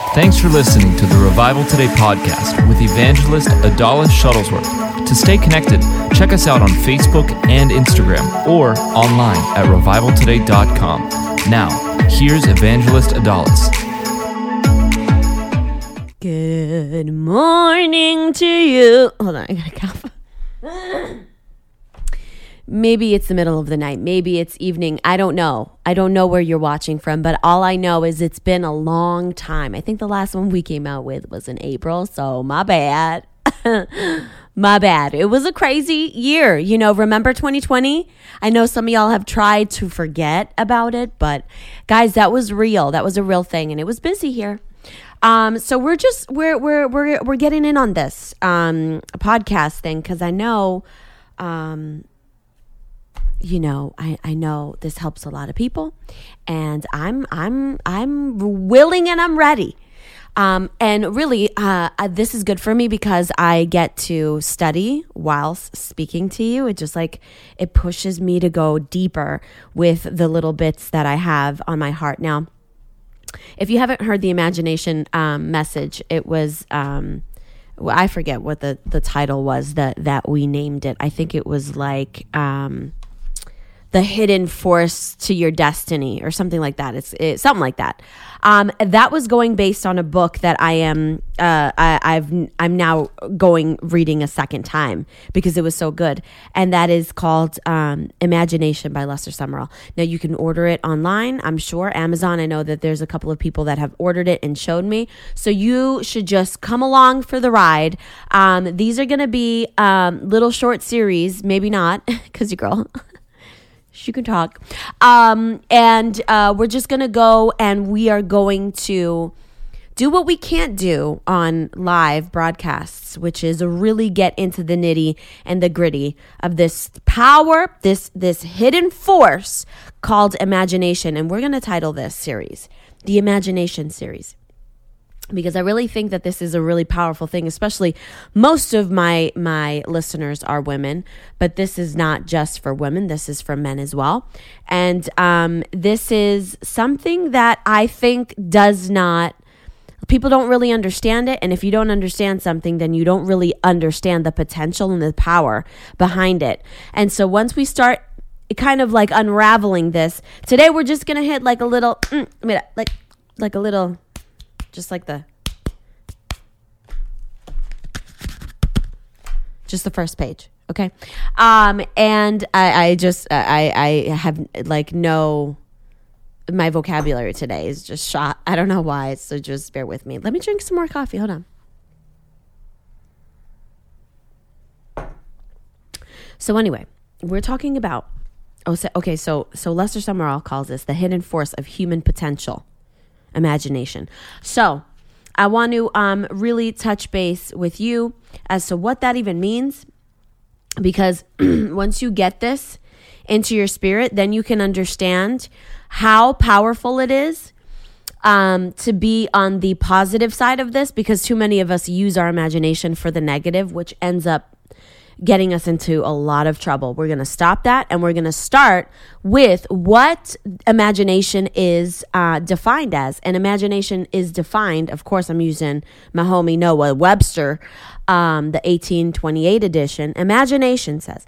Thanks for listening to the Revival Today podcast with evangelist Adalis Shuttlesworth. To stay connected, check us out on Facebook and Instagram or online at revivaltoday.com. Now, here's evangelist Adalis. Good morning to you. Hold on, I gotta cough. Maybe it's the middle of the night. Maybe it's evening. I don't know. I don't know where you're watching from, but all I know is it's been a long time. I think the last one we came out with was in April, so my bad. My bad. It was a crazy year. You know, remember 2020? I know some of y'all have tried to forget about it, but guys, that was real. That was a real thing, and it was busy here. So we're getting in on this podcast thing because I know I know this helps a lot of people, and I'm willing and I'm ready. And really, this is good for me because I get to study whilst speaking to you. It just it pushes me to go deeper with the little bits that I have on my heart. Now, if you haven't heard the imagination message, it was I forget what the title was that we named it. I think it was the hidden force to your destiny or something like that. It's something like that. That was going based on a book that I'm now reading a second time because it was so good. And that is called Imagination by Lester Sumrall. Now you can order it online. I'm sure Amazon. I know that there's a couple of people that have ordered it and showed me. So you should just come along for the ride. These are going to be little short series, maybe not because your girl. You can talk. And we're just going to go and we are going to do what we can't do on live broadcasts, which is really get into the nitty and the gritty of this power, this hidden force called imagination. And we're going to title this series, the Imagination Series. Because I really think that this is a really powerful thing, especially most of my listeners are women, but this is not just for women. This is for men as well. And this is something that I think people don't really understand it. And if you don't understand something, then you don't really understand the potential and the power behind it. And so once we start kind of unraveling this, today we're just going to hit a little, like a little... Just just the first page. Okay. And I have my vocabulary today is just shot. I don't know why. So just bear with me. Let me drink some more coffee. Hold on. So anyway, we're talking about, so Lester Sumrall calls this the hidden force of human potential. Imagination. So I want to really touch base with you as to what that even means, because once you get this into your spirit, then you can understand how powerful it is to be on the positive side of this, because too many of us use our imagination for the negative, which ends up getting us into a lot of trouble. We're going to stop that, and we're going to start with what imagination is defined as. And imagination is defined, of course, I'm using my homie Noah Webster, the 1828 edition. Imagination says,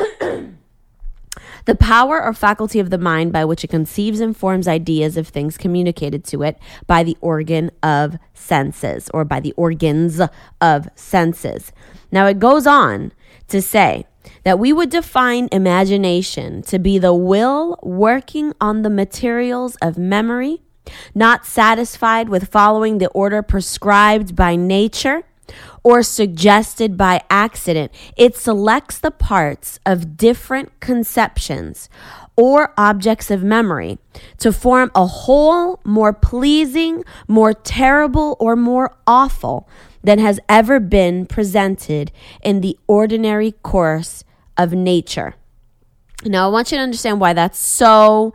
the power or faculty of the mind by which it conceives and forms ideas of things communicated to it by the organ of senses, or by the organs of senses. Now it goes on to say that we would define imagination to be the will working on the materials of memory, not satisfied with following the order prescribed by nature or suggested by accident. It selects the parts of different conceptions or objects of memory to form a whole more pleasing, more terrible, or more awful than has ever been presented in the ordinary course of nature. Now, I want you to understand why that's so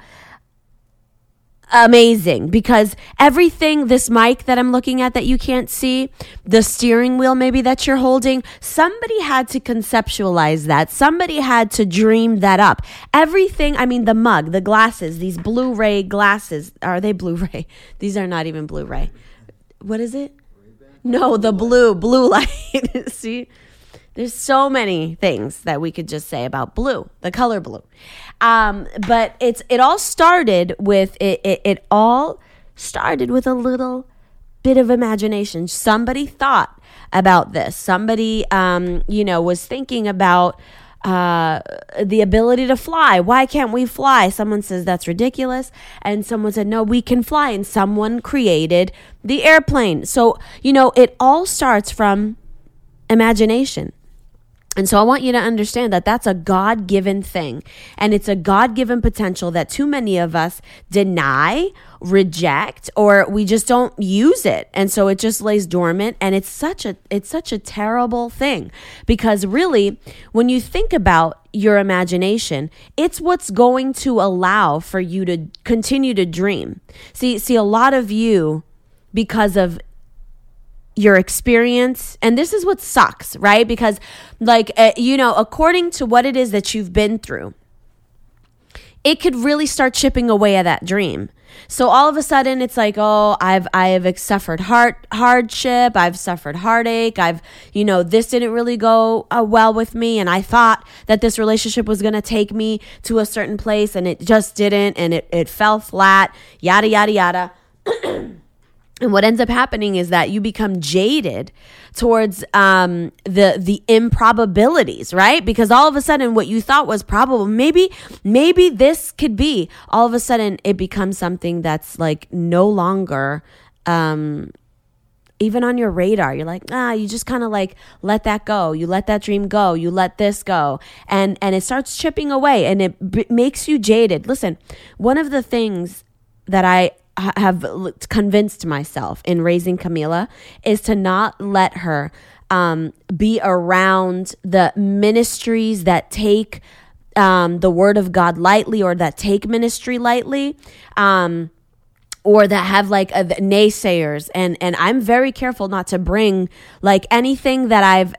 amazing, because everything, this mic that I'm looking at that you can't see, the steering wheel maybe that you're holding, somebody had to conceptualize that. Somebody had to dream that up. Everything, I mean, the mug, the glasses, these Blu-ray glasses, are they Blu-ray? These are not even Blu-ray. what is it? No, the blue light. See, there's so many things that we could just say about blue, the color blue. But it all started with it all started with a little bit of imagination. Somebody thought about this. Somebody, was thinking about the ability to fly. Why can't we fly? Someone says that's ridiculous. And someone said, no, we can fly. And someone created the airplane. So, it all starts from imagination. And so I want you to understand that that's a God-given thing. And it's a God-given potential that too many of us deny, reject, or we just don't use it. And so it just lays dormant. And it's such a terrible thing, because really, when you think about your imagination, it's what's going to allow for you to continue to dream. See, a lot of you, because of your experience, and this is what sucks, right? Because according to what it is that you've been through, it could really start chipping away at that dream. So all of a sudden it's like, oh, I've suffered hardship, I've suffered heartache, this didn't really go well with me, and I thought that this relationship was going to take me to a certain place, and it just didn't, and it fell flat, yada, yada, yada. And what ends up happening is that you become jaded towards the improbabilities, right? Because all of a sudden what you thought was probable, maybe this could be, all of a sudden it becomes something that's like no longer even on your radar. You're like, you just kind of like let that go. You let that dream go. You let this go. And it starts chipping away, and it makes you jaded. Listen, one of the things that I have convinced myself in raising Camila is to not let her be around the ministries that take the word of God lightly, or that take ministry lightly, or that have like naysayers. And I'm very careful not to bring like anything that I've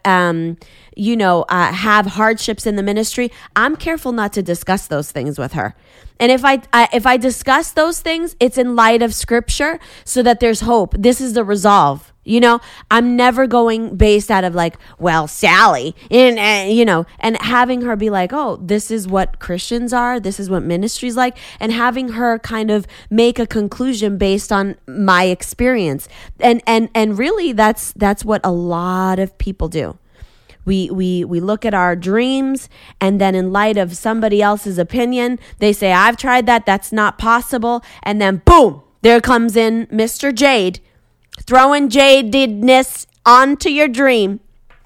have hardships in the ministry. I'm careful not to discuss those things with her. And if I discuss those things, it's in light of scripture, so that there's hope. This is the resolve. I'm never going based out of like, well, Sally, and having her be like, oh, this is what Christians are. This is what ministry's like. And having her kind of make a conclusion based on my experience. And really that's what a lot of people do. We look at our dreams, and then in light of somebody else's opinion, they say, I've tried that, that's not possible. And then boom, there comes in Mr. Jade, throwing jadedness onto your dream.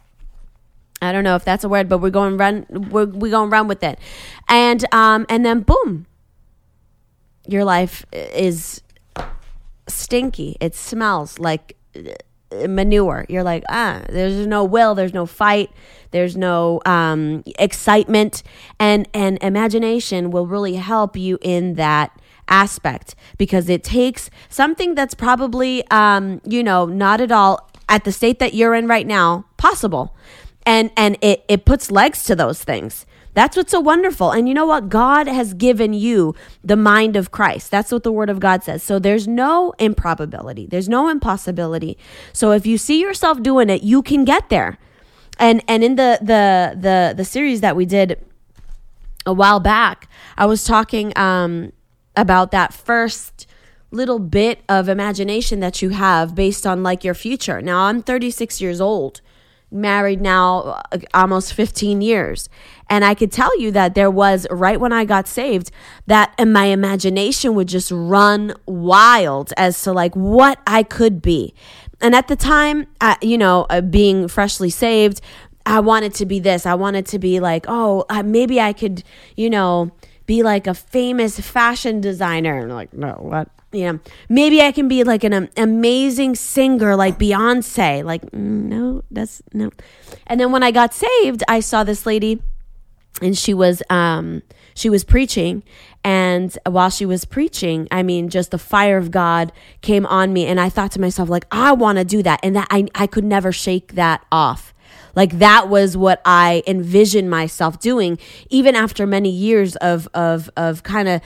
I don't know if that's a word, but we're going to run with it. And then boom, your life is stinky. It smells like manure. You're like, there's no will, there's no fight, there's no excitement, and imagination will really help you in that aspect, because it takes something that's probably not at all at the state that you're in right now possible, and it puts legs to those things. That's what's so wonderful. And you know what? God has given you the mind of Christ. That's what the word of God says. So there's no improbability. There's no impossibility. So if you see yourself doing it, you can get there. And in the series that we did a while back, I was talking about that first little bit of imagination that you have based on like your future. Now I'm 36 years old. Married now almost 15 years. And I could tell you that there was, right when I got saved, that my imagination would just run wild as to like what I could be. And at the time, being freshly saved, I wanted to be this. I wanted to be like, maybe I could, be like a famous fashion designer. And like, no, what? Maybe I can be like an amazing singer like Beyonce. Like, no, that's no. And then when I got saved, I saw this lady, and she was preaching. And while she was preaching, just the fire of God came on me. And I thought to myself, like, I want to do that. And that I could never shake that off. Like that was what I envisioned myself doing, even after many years of kind of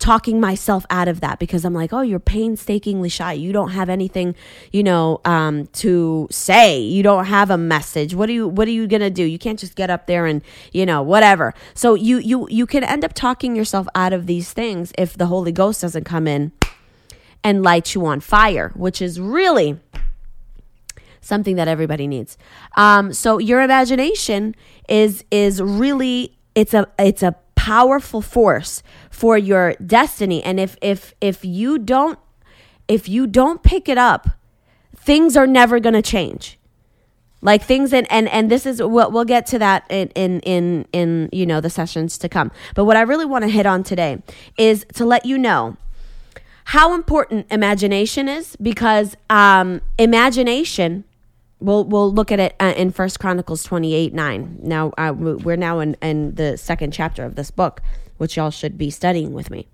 talking myself out of that because I'm like, oh, you're painstakingly shy. You don't have anything, to say. You don't have a message. What are you going to do? You can't just get up there and, whatever. So you can end up talking yourself out of these things if the Holy Ghost doesn't come in and light you on fire, which is really something that everybody needs. So your imagination is really, it's a powerful force for your destiny. And if you don't pick it up, things are never going to change. Like things, and this is what we'll get to that in the sessions to come. But what I really want to hit on today is to let you know how important imagination is, because imagination, we'll look at it in 1 Chronicles 28:9. Now we're now in the second chapter of this book, which y'all should be studying with me.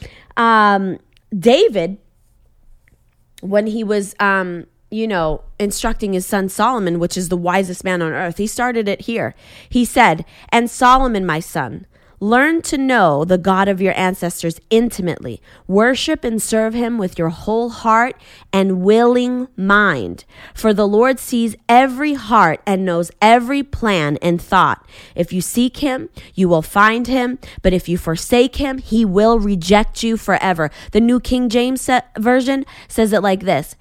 David, when he was instructing his son Solomon, which is the wisest man on earth, he started it here. He said, "And Solomon, my son, learn to know the God of your ancestors intimately. Worship and serve him with your whole heart and willing mind. For the Lord sees every heart and knows every plan and thought. If you seek him, you will find him. But if you forsake him, he will reject you forever." The New King James Version says it like this.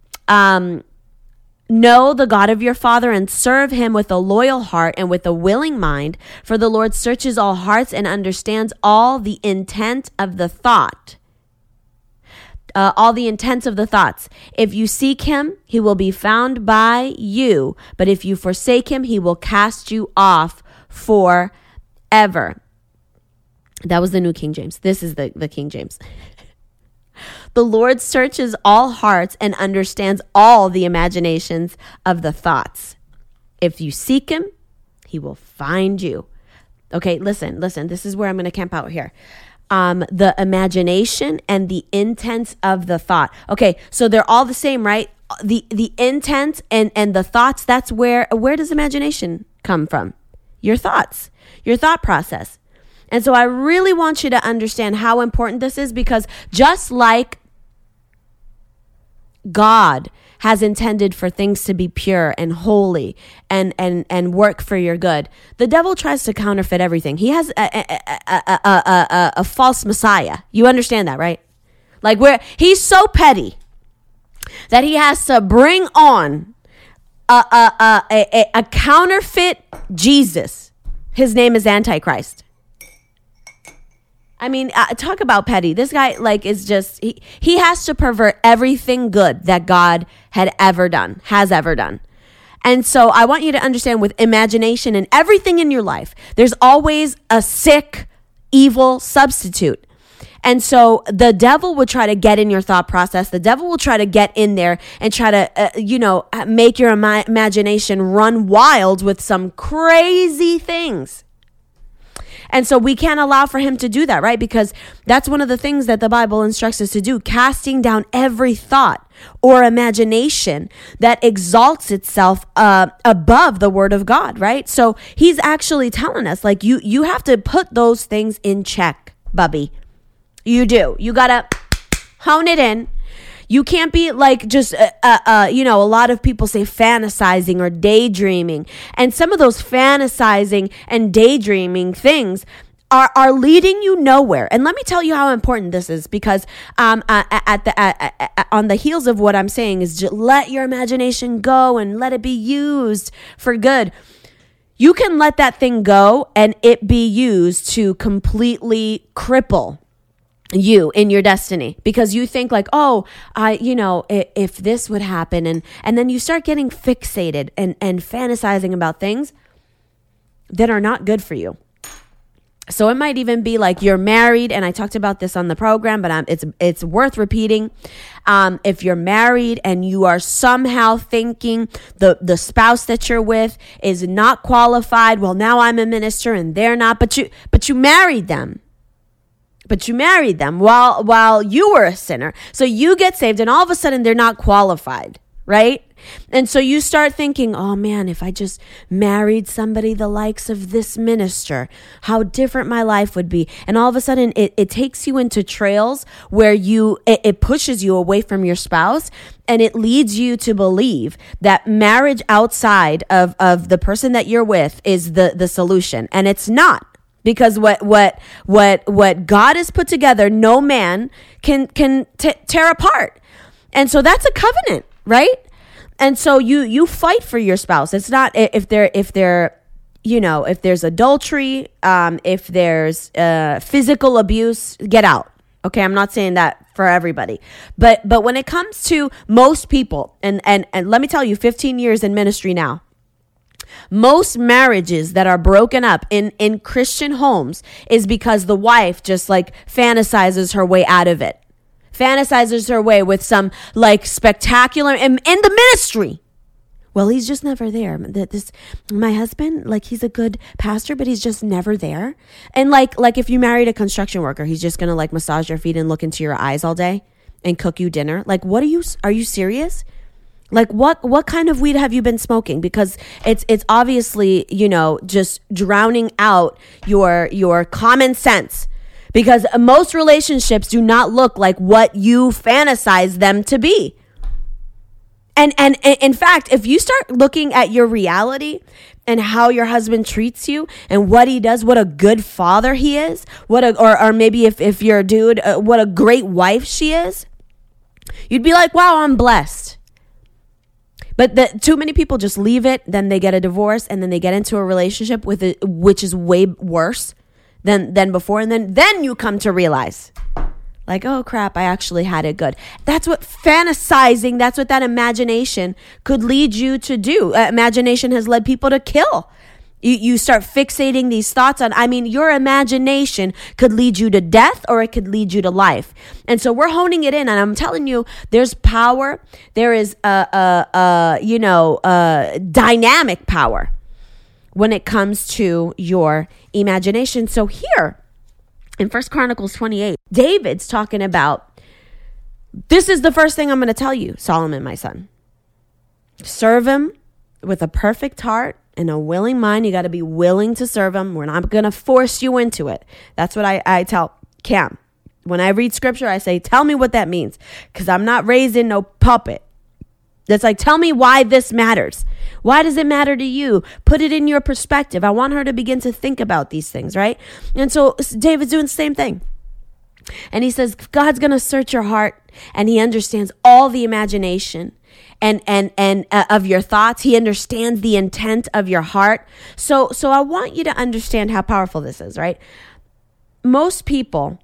Know the God of your father and serve him with a loyal heart and with a willing mind, for the Lord searches all hearts and understands all the intent of the thought. All the intents of the thoughts. If you seek him, he will be found by you. But if you forsake him, he will cast you off forever. That was the New King James. This is the King James. The Lord searches all hearts and understands all the imaginations of the thoughts. If you seek him, he will find you. Okay, listen. This is where I'm going to camp out here. The imagination and the intents of the thought. Okay, so they're all the same, right? The intent and the thoughts, that's where does imagination come from? Your thoughts, your thought process. And so I really want you to understand how important this is, because just like God has intended for things to be pure and holy and work for your good, the devil tries to counterfeit everything. He has a false Messiah. You understand that, right? Like he's so petty that he has to bring on a counterfeit Jesus. His name is Antichrist. I mean, talk about petty. This guy, is just, he has to pervert everything good that God has ever done. And so I want you to understand, with imagination and everything in your life, there's always a sick, evil substitute. And so the devil will try to get in your thought process. The devil will try to get in there and try to, make your imagination run wild with some crazy things. And so we can't allow for him to do that, right? Because that's one of the things that the Bible instructs us to do, casting down every thought or imagination that exalts itself above the word of God, right? So he's actually telling us, you have to put those things in check, bubby. You do. You got to hone it in. You can't be just, a lot of people say fantasizing or daydreaming. And some of those fantasizing and daydreaming things are leading you nowhere. And let me tell you how important this is, because on the heels of what I'm saying is, just let your imagination go and let it be used for good. You can let that thing go and it be used to completely cripple you in your destiny, because you think if this would happen, and then you start getting fixated and fantasizing about things that are not good for you. So it might even be like you're married, and I talked about this on the program, but it's worth repeating. If you're married and you are somehow thinking the spouse that you're with is not qualified, well, now I'm a minister and they're not, but you married them. But you married them while you were a sinner. So you get saved and all of a sudden they're not qualified, right? And so you start thinking, oh man, if I just married somebody the likes of this minister, how different my life would be. And all of a sudden it takes you into trails where it pushes you away from your spouse, and it leads you to believe that marriage outside of the person that you're with is the solution. And it's not. Because what God has put together, no man can tear apart. And so that's a covenant, right? And so you fight for your spouse. It's not if there's adultery, if there's physical abuse, get out. Okay, I'm not saying that for everybody, but when it comes to most people, and let me tell you, 15 years in ministry now, most marriages that are broken up in Christian homes is because the wife just like fantasizes her way out of it. Fantasizes her way with some like spectacular in the ministry. Well, he's just never there. My husband, like, he's a good pastor, but he's just never there. And like if you married a construction worker, he's just gonna like massage your feet and look into your eyes all day and cook you dinner. Like, are you serious? Like, what kind of weed have you been smoking? Because it's obviously, just drowning out your common sense. Because most relationships do not look like what you fantasize them to be. And in fact, if you start looking at your reality and how your husband treats you and what he does, what a good father he is, or maybe if you're a dude, what a great wife she is, you'd be like, wow, I'm blessed. But too many people just leave it, then they get a divorce, and then they get into a relationship with it, which is way worse than before. And then you come to realize, like, oh crap, I actually had it good. That's what fantasizing, that's what that imagination could lead you to do. Imagination has led people to kill. You start fixating these thoughts on, your imagination could lead you to death or it could lead you to life. And so we're honing it in, and I'm telling you, there's power. There is dynamic power when it comes to your imagination. So here in 1 Chronicles 28, David's talking about, this is the first thing I'm going to tell you, Solomon, my son. Serve him with a perfect heart and a willing mind. You got to be willing to serve him. We're not going to force you into it. That's what I tell Cam. When I read scripture, I say, tell me what that means, because I'm not raising no puppet. That's like, tell me why this matters. Why does it matter to you? Put it in your perspective. I want her to begin to think about these things, right? And so David's doing the same thing. And he says, God's going to search your heart, and he understands all the imagination and of your thoughts. He understands the intent of your heart. So I want you to understand how powerful this is, right? Most people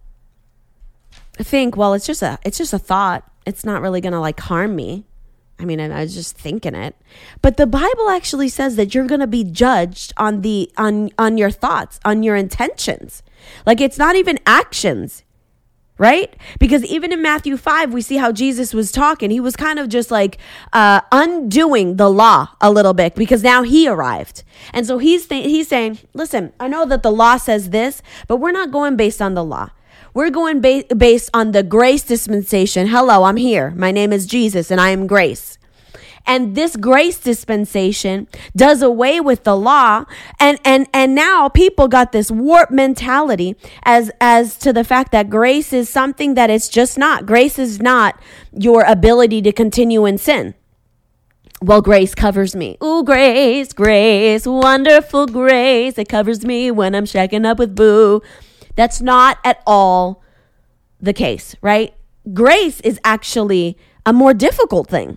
think, well, it's just a thought. It's not really going to like harm me. I was just thinking it. But the Bible actually says that you're going to be judged on your thoughts, on your intentions. Like, it's not even actions. Right? Because even in Matthew 5, we see how Jesus was talking. He was kind of just like undoing the law a little bit, because now he arrived. And so he's saying, listen, I know that the law says this, but we're not going based on the law. We're going based on the grace dispensation. Hello, I'm here. My name is Jesus, and I am grace. And this grace dispensation does away with the law. And now people got this warped mentality as to the fact that grace is something that it's just not. Grace is not your ability to continue in sin. Well, grace covers me. Ooh, grace, grace, wonderful grace. It covers me when I'm shacking up with boo. That's not at all the case, right? Grace is actually a more difficult thing.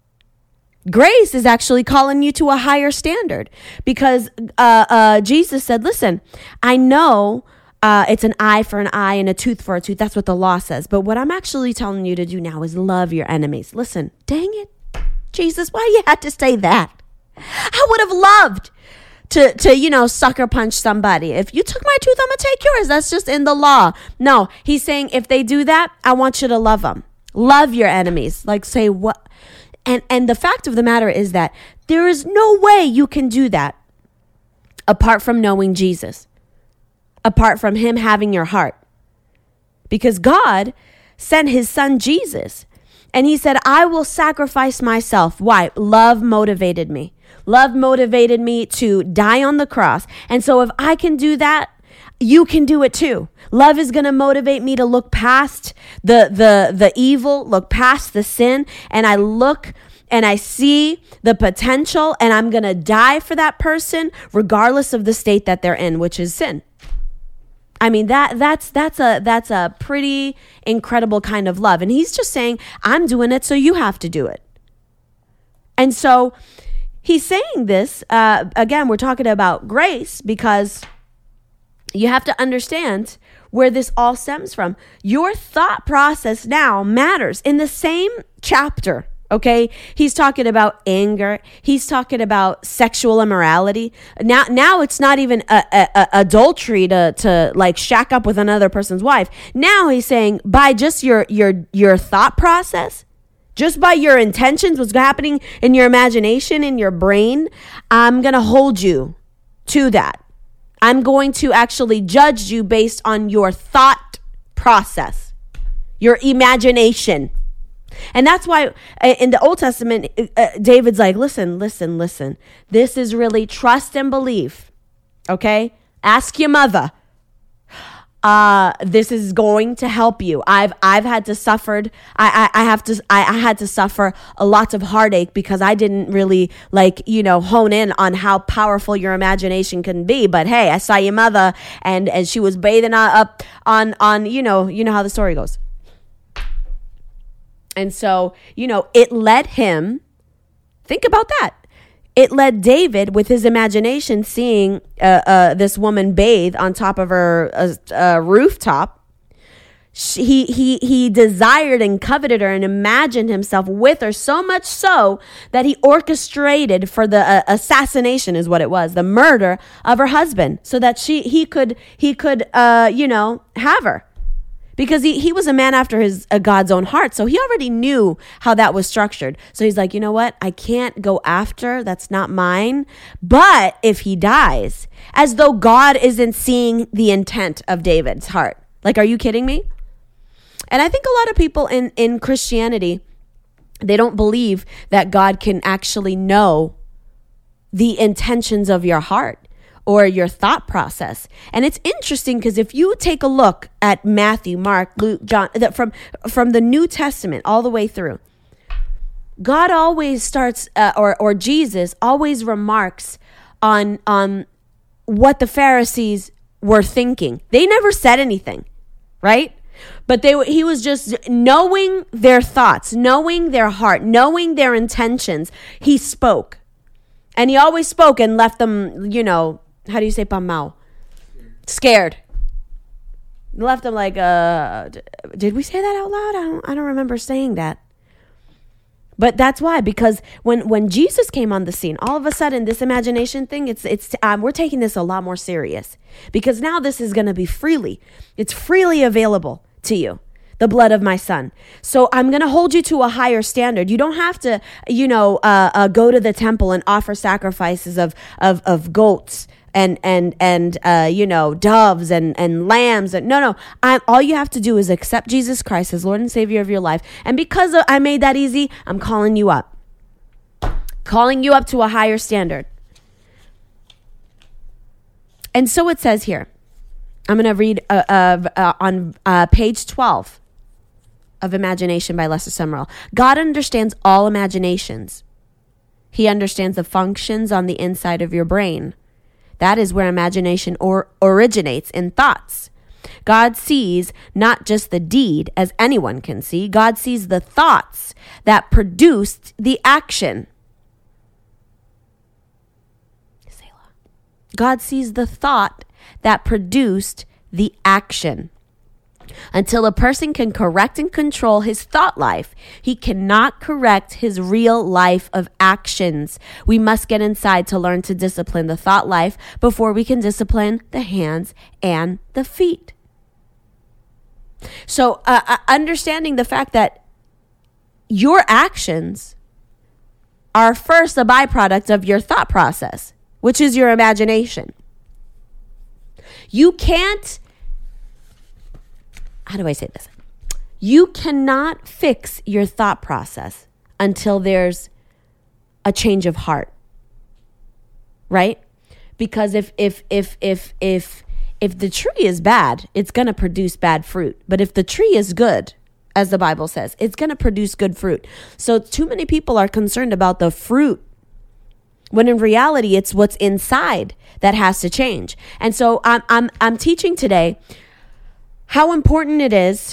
Grace is actually calling you to a higher standard, because Jesus said, listen, I know it's an eye for an eye and a tooth for a tooth. That's what the law says. But what I'm actually telling you to do now is love your enemies. Listen, dang it, Jesus, why you had to say that? I would have loved to sucker punch somebody. If you took my tooth, I'm going to take yours. That's just in the law. No, he's saying if they do that, I want you to love them. Love your enemies. Like, say what? And the fact of the matter is that there is no way you can do that apart from knowing Jesus, apart from him having your heart. Because God sent his son Jesus. And he said, I will sacrifice myself. Why? Love motivated me. Love motivated me to die on the cross. And so if I can do that, you can do it too. Love is going to motivate me to look past the evil, look past the sin. And I look and I see the potential, and I'm going to die for that person regardless of the state that they're in, which is sin. I mean, that's a pretty incredible kind of love. And he's just saying, I'm doing it, so you have to do it. And so he's saying this, again, we're talking about grace, because you have to understand where this all stems from. Your thought process now matters. In the same chapter, okay, he's talking about anger. He's talking about sexual immorality. Now it's not even adultery to like shack up with another person's wife. Now he's saying by just your thought process, just by your intentions, what's happening in your imagination, in your brain, I'm going to hold you to that. I'm going to actually judge you based on your thought process, your imagination. And that's why in the Old Testament, David's like, listen. This is really trust and believe. Okay? Ask your mother. This is going to help you. I've had to suffer. I had to suffer a lot of heartache because I didn't really hone in on how powerful your imagination can be. But hey, I saw your mother and she was bathing up on you know how the story goes. And so, it led him, think about that. It led David with his imagination seeing this woman bathe on top of her rooftop. He desired and coveted her and imagined himself with her, so much so that he orchestrated for the assassination, is what it was, the murder of her husband, so that he could have her. Because he was a man after God's own heart. So he already knew how that was structured. So he's like, you know what? I can't go after. That's not mine. But if he dies, as though God isn't seeing the intent of David's heart. Like, are you kidding me? And I think a lot of people in Christianity, they don't believe that God can actually know the intentions of your heart or your thought process. And it's interesting because if you take a look at Matthew, Mark, Luke, John, from the New Testament all the way through, God always starts, or Jesus always remarks on what the Pharisees were thinking. They never said anything, right? But he was just knowing their thoughts, knowing their heart, knowing their intentions. He spoke. And he always spoke and left them, how do you say pamao? Scared. Left them like, did we say that out loud? I don't remember saying that. But that's why, because when Jesus came on the scene, all of a sudden this imagination thing, we're taking this a lot more serious, because now this is going to be it's freely available to you. The blood of my son. So I'm going to hold you to a higher standard. You don't have to, go to the temple and offer sacrifices of goats and doves and lambs. No. All you have to do is accept Jesus Christ as Lord and Savior of your life. And because I made that easy, I'm calling you up. Calling you up to a higher standard. And so it says here, I'm going to read on page 12 of Imagination by Lester Sumrall. God understands all imaginations. He understands the functions on the inside of your brain. That is where imagination originates, in thoughts. God sees not just the deed, as anyone can see. God sees the thoughts that produced the action. Selah. God sees the thought that produced the action. Until a person can correct and control his thought life, he cannot correct his real life of actions. We must get inside to learn to discipline the thought life before we can discipline the hands and the feet. So understanding the fact that your actions are first a byproduct of your thought process, which is your imagination. You can't, how do I say this? You cannot fix your thought process until there's a change of heart, right? Because if the tree is bad, it's going to produce bad fruit. But if the tree is good, as the Bible says, it's going to produce good fruit. So too many people are concerned about the fruit, when in reality, it's what's inside that has to change. And so I'm teaching today how important it is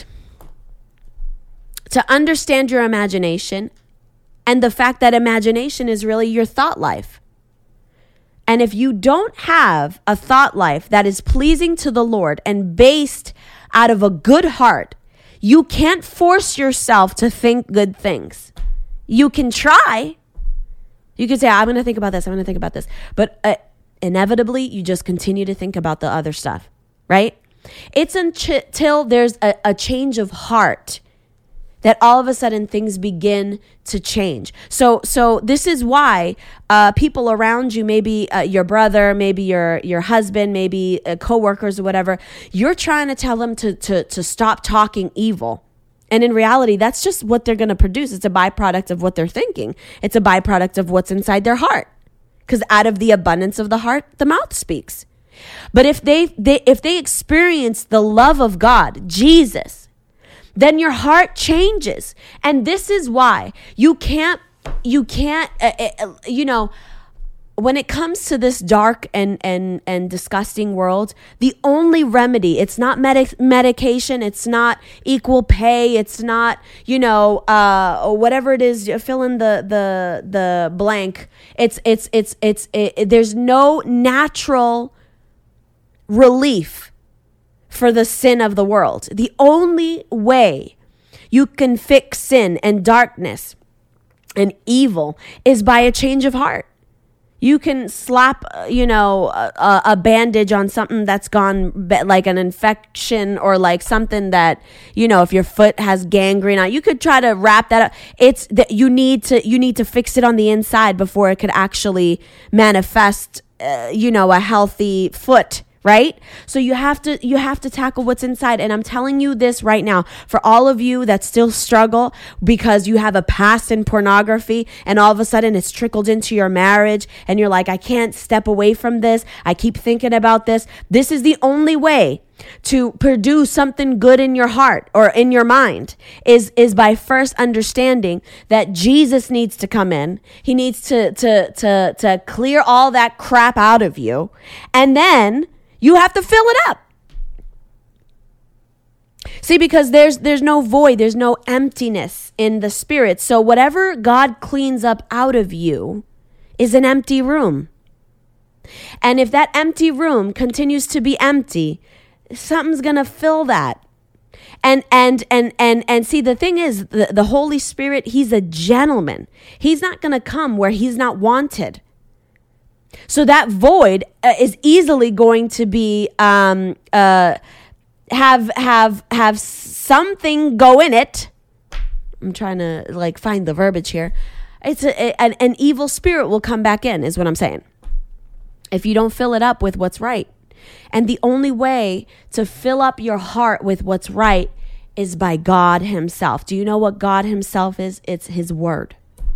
to understand your imagination and the fact that imagination is really your thought life. And if you don't have a thought life that is pleasing to the Lord and based out of a good heart, you can't force yourself to think good things. You can try. You can say, I'm going to think about this. I'm going to think about this. But inevitably, you just continue to think about the other stuff, right? It's until there's a change of heart that all of a sudden things begin to change. So this is why people around you, maybe your brother, maybe your husband, maybe coworkers or whatever, you're trying to tell them to stop talking evil. And in reality, that's just what they're going to produce. It's a byproduct of what they're thinking. It's a byproduct of what's inside their heart. Because out of the abundance of the heart, the mouth speaks. But if they experience the love of God, Jesus, then your heart changes. And this is why you can't, when it comes to this dark and disgusting world, the only remedy, it's not medication, it's not equal pay, it's not, whatever it is, fill in the blank. There's no natural relief for the sin of the world. The only way you can fix sin and darkness and evil is by a change of heart. You can slap, a bandage on something that's gone like an infection, or like something that, if your foot has gangrene on, you could try to wrap that up. It's that you need to fix it on the inside before it could actually manifest, a healthy foot. Right? So you have to tackle what's inside. And I'm telling you this right now, for all of you that still struggle because you have a past in pornography and all of a sudden it's trickled into your marriage and you're like, I can't step away from this. I keep thinking about this. This is the only way to produce something good in your heart or in your mind is by first understanding that Jesus needs to come in. He needs to clear all that crap out of you. And then you have to fill it up. See, because there's no void, there's no emptiness in the spirit. So whatever God cleans up out of you is an empty room. And if that empty room continues to be empty, something's going to fill that. And see, the thing is, the Holy Spirit, he's a gentleman. He's not going to come where he's not wanted. So that void is easily going to be have something go in it. I'm trying to find the verbiage here. It's an evil spirit will come back in, is what I'm saying, if you don't fill it up with what's right. And the only way to fill up your heart with what's right is by God himself. Do you know what God himself is? It's his word.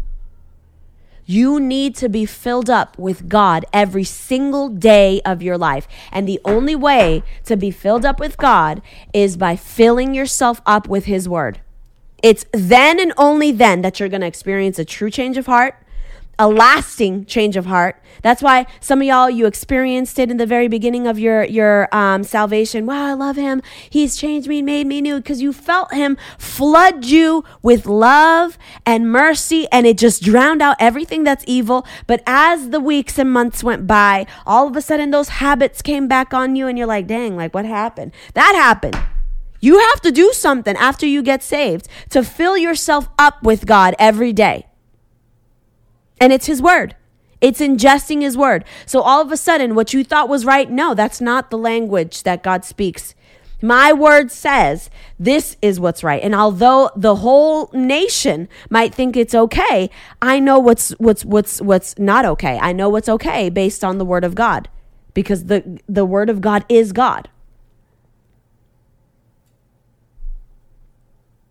You need to be filled up with God every single day of your life. And the only way to be filled up with God is by filling yourself up with his word. It's then and only then that you're going to experience a true change of heart, a lasting change of heart. That's why some of y'all, you experienced it in the very beginning of your salvation. Wow, I love him. He's changed me, made me new, because you felt him flood you with love and mercy, and it just drowned out everything that's evil. But as the weeks and months went by, all of a sudden those habits came back on you, and you're like, dang, what happened? That happened. You have to do something after you get saved to fill yourself up with God every day. And it's his word. It's ingesting his word. So all of a sudden, what you thought was right, no, that's not the language that God speaks. My word says this is what's right. And although the whole nation might think it's okay, I know what's not okay. I know what's okay based on the word of God, because the word of God is God.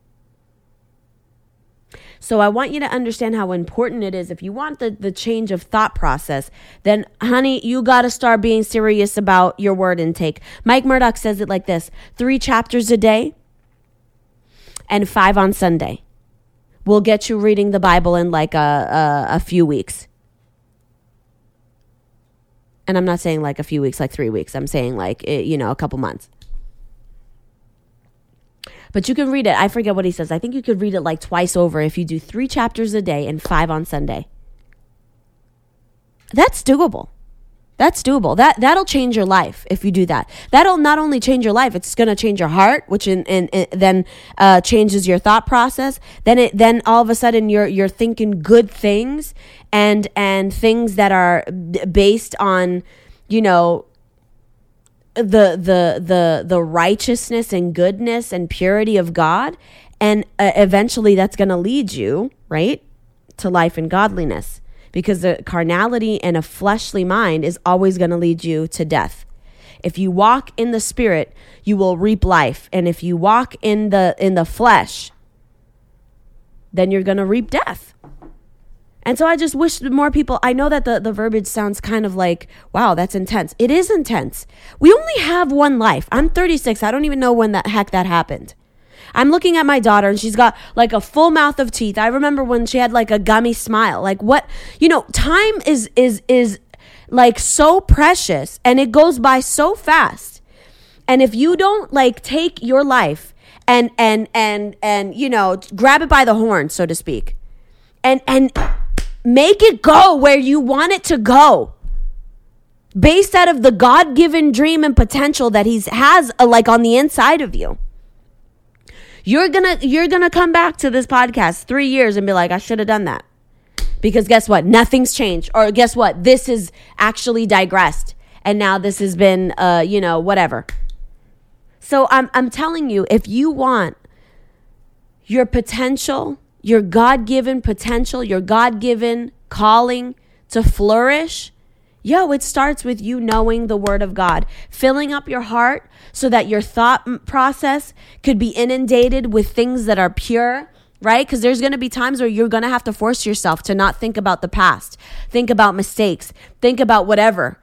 So I want you to understand how important it is. If you want the change of thought process, then honey, you got to start being serious about your word intake. Mike Murdock says it like this: 3 chapters a day and 5 on Sunday will get you reading the Bible in like a few weeks. And I'm not saying like a few weeks, like 3 weeks. I'm saying like, a couple months. But you can read it. I forget what he says. I think you could read it like twice over if you do 3 chapters a day and 5 on Sunday. That's doable. That's doable. That'll change your life if you do that. That'll not only change your life, it's going to change your heart, which then changes your thought process. Then all of a sudden you're thinking good things and things that are based on, the righteousness and goodness and purity of God, and eventually that's going to lead you right to life and godliness. Because the carnality and a fleshly mind is always going to lead you to death. If you walk in the Spirit, you will reap life. And if you walk in the flesh, then you're going to reap death. And so I just wish more people, I know that the verbiage sounds kind of like, wow, that's intense. It is intense. We only have one life. I'm 36. I don't even know when the heck that happened. I'm looking at my daughter and she's got like a full mouth of teeth. I remember when she had like a gummy smile. Like what, time is like so precious and it goes by so fast. And if you don't like take your life and grab it by the horn, so to speak, and make it go where you want it to go, based out of the God-given dream and potential that he has like on the inside of you. You're gonna come back to this podcast 3 years and be like, I should have done that. Because guess what? Nothing's changed. Or guess what? This is actually digressed. And now this has been, whatever. So I'm telling you, if you want your potential, your God-given potential, your God-given calling to flourish, it starts with you knowing the word of God, filling up your heart so that your thought process could be inundated with things that are pure, right? Because there's going to be times where you're going to have to force yourself to not think about the past, think about mistakes, think about whatever,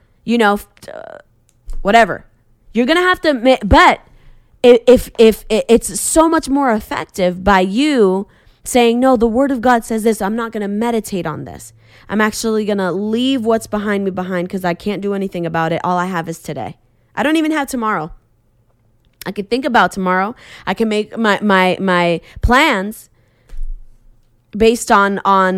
whatever. You're going to have to, but if it's so much more effective by you saying, no, the word of God says this, I'm not going to meditate on this. I'm actually going to leave what's behind me behind because I can't do anything about it. All I have is today. I don't even have tomorrow. I can think about tomorrow. I can make my plans based on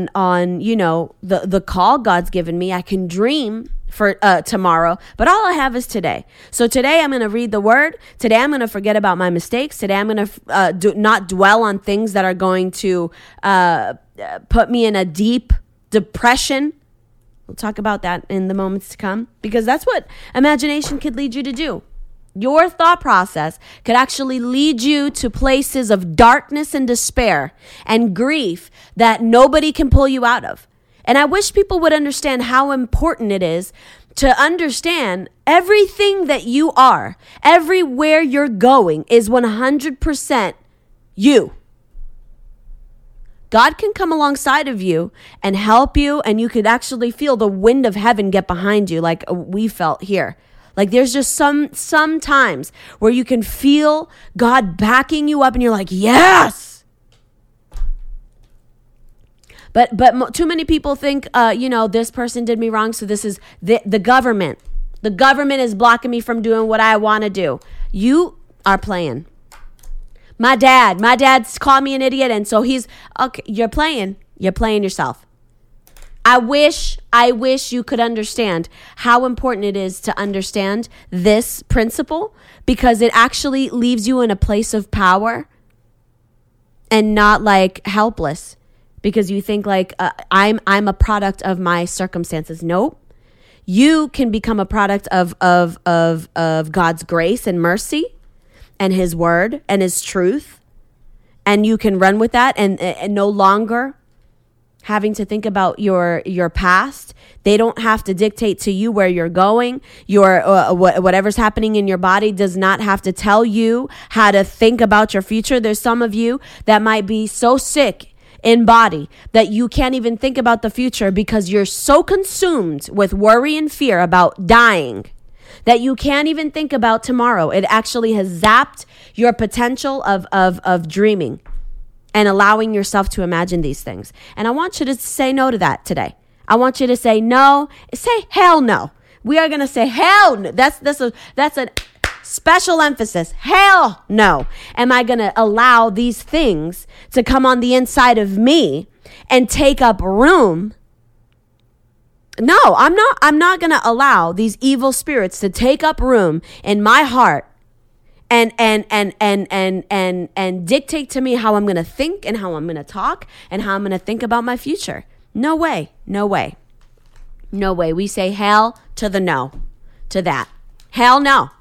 the call God's given me. I can dream for tomorrow, but all I have is today. So today I'm going to read the word. Today I'm going to forget about my mistakes. Today I'm going to not dwell on things that are going to put me in a deep depression. We'll talk about that in the moments to come, because that's what imagination could lead you to do. Your thought process could actually lead you to places of darkness and despair and grief that nobody can pull you out of. And I wish people would understand how important it is to understand everything that you are, everywhere you're going is 100% you. God can come alongside of you and help you, and you could actually feel the wind of heaven get behind you like we felt here. Like there's just some times where you can feel God backing you up and you're like, yes. But too many people think, this person did me wrong, so this is the government. The government is blocking me from doing what I want to do. You are playing. My dad's called me an idiot, and so he's, okay, you're playing yourself. I wish you could understand how important it is to understand this principle, because it actually leaves you in a place of power and not like helpless, because you think like I'm a product of my circumstances. Nope. You can become a product of God's grace and mercy and his word and his truth. And you can run with that and no longer having to think about your past. They don't have to dictate to you where you're going. Your whatever's happening in your body does not have to tell you how to think about your future. There's some of you that might be so sick in body that you can't even think about the future because you're so consumed with worry and fear about dying that you can't even think about tomorrow. It actually has zapped your potential of dreaming and allowing yourself to imagine these things. And I want you to say no to that today. I want you to say no. Say hell no. We are going to say hell no. That's a special emphasis. Hell no. Am I going to allow these things to come on the inside of me and take up room? No, I'm not going to allow these evil spirits to take up room in my heart and dictate to me how I'm going to think and how I'm going to talk and how I'm going to think about my future. No way. No way. No way. We say hell to the no, to that. Hell no.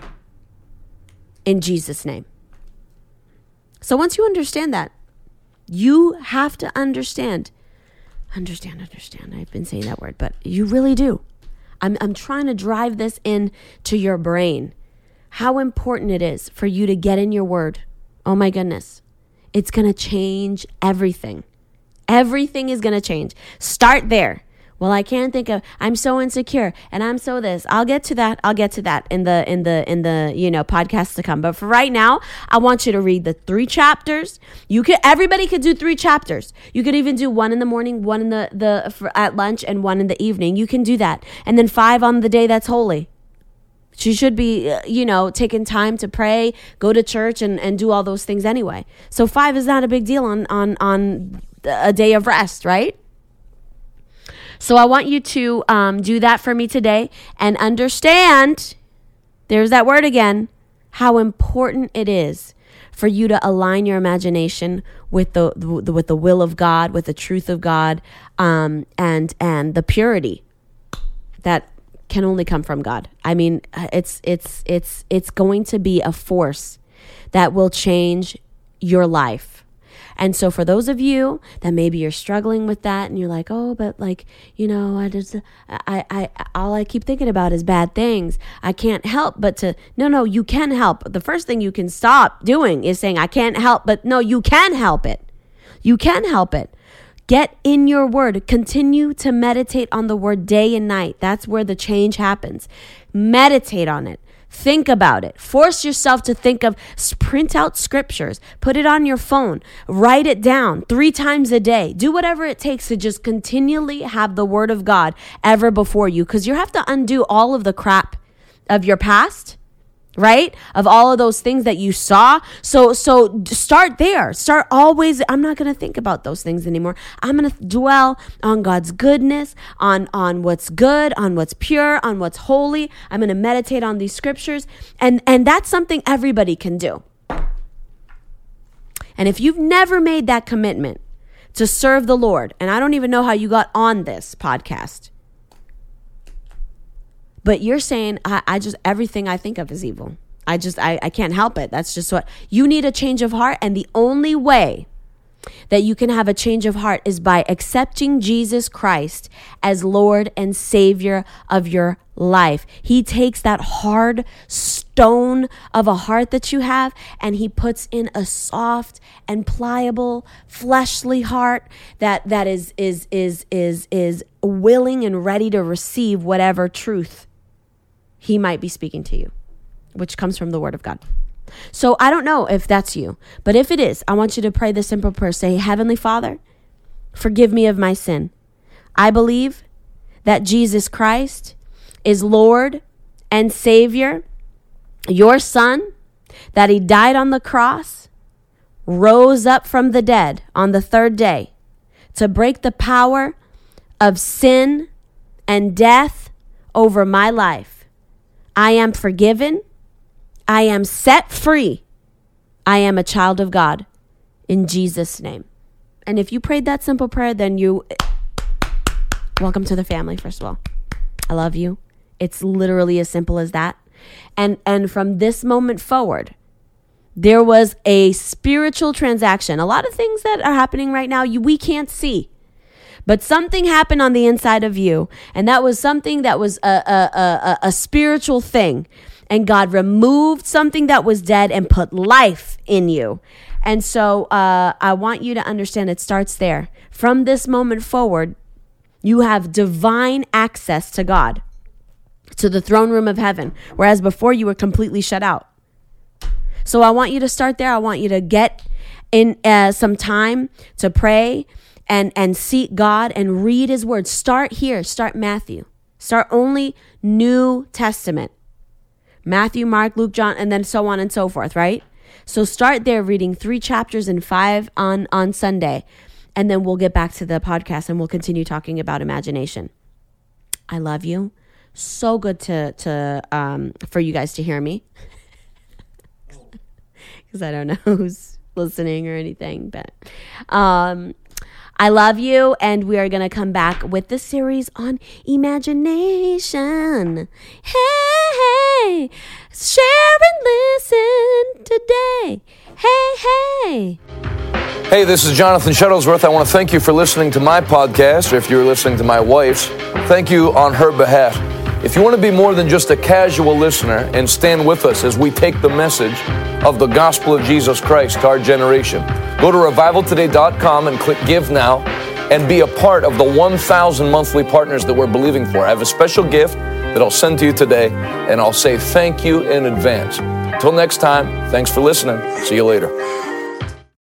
In Jesus' name. So once you understand that, you have to understand. Understand. I've been saying that word, but you really do. I'm trying to drive this into your brain. How important it is for you to get in your word. Oh my goodness. It's going to change everything. Everything is going to change. Start there. Well, I can't think of, I'm so insecure and I'm so this. I'll get to that in the podcast to come. But for right now, I want you to read the 3 chapters. Everybody could do 3 chapters. You could even do 1 in the morning, 1 in at lunch, and 1 in the evening. You can do that. And then 5 on the day that's holy. She should be, taking time to pray, go to church and do all those things anyway. So 5 is not a big deal on a day of rest, right? So I want you to do that for me today and understand, there's that word again, how important it is for you to align your imagination with the will of God, with the truth of God, and the purity that can only come from God. I mean, it's going to be a force that will change your life. And so for those of you that maybe you're struggling with that and you're like, oh, but all I keep thinking about is bad things. I can't help but to, no, you can help. The first thing you can stop doing is saying, I can't help, but no, you can help it. You can help it. Get in your word. Continue to meditate on the word day and night. That's where the change happens. Meditate on it. Think about it. Force yourself to print out scriptures, put it on your phone, write it down 3 times a day. Do whatever it takes to just continually have the word of God ever before you, because you have to undo all of the crap of your past, right? Of all of those things that you saw. So start there. Start always. I'm not going to think about those things anymore. I'm going to dwell on God's goodness, on what's good, on what's pure, on what's holy. I'm going to meditate on these scriptures. And that's something everybody can do. And if you've never made that commitment to serve the Lord, and I don't even know how you got on this podcast, but you're saying, I just, everything I think of is evil. I can't help it. That's just what, you need a change of heart. And the only way that you can have a change of heart is by accepting Jesus Christ as Lord and Savior of your life. He takes that hard stone of a heart that you have and he puts in a soft and pliable, fleshly heart that is willing and ready to receive whatever truth he might be speaking to you, which comes from the word of God. So I don't know if that's you, but if it is, I want you to pray this simple prayer. Say, Heavenly Father, forgive me of my sin. I believe that Jesus Christ is Lord and Savior, your Son, that he died on the cross, rose up from the dead on the 3rd day to break the power of sin and death over my life. I am forgiven. I am set free. I am a child of God in Jesus' name. And if you prayed that simple prayer, then welcome to the family, first of all. I love you. It's literally as simple as that. And from this moment forward, there was a spiritual transaction. A lot of things that are happening right now, we can't see. But something happened on the inside of you, and that was something that was a spiritual thing. And God removed something that was dead and put life in you. And so I want you to understand it starts there. From this moment forward, you have divine access to God, to the throne room of heaven, whereas before you were completely shut out. So I want you to start there. I want you to get in some time to pray and seek God and read his word. Start here. Start Matthew. Start only New Testament. Matthew, Mark, Luke, John, and then so on and so forth, right? So start there reading 3 chapters and 5 on Sunday. And then we'll get back to the podcast and we'll continue talking about imagination. I love you. So good for you guys to hear me. Because I don't know who's listening or anything. But I love you. And we are going to come back with the series on imagination. Hey, share and listen today. Hey. Hey, this is Jonathan Shuttlesworth. I want to thank you for listening to my podcast, or if you're listening to my wife's, thank you on her behalf. If you want to be more than just a casual listener and stand with us as we take the message of the gospel of Jesus Christ to our generation, go to revivaltoday.com and click Give Now and be a part of the 1,000 monthly partners that we're believing for. I have a special gift that I'll send to you today, and I'll say thank you in advance. Until next time, thanks for listening. See you later.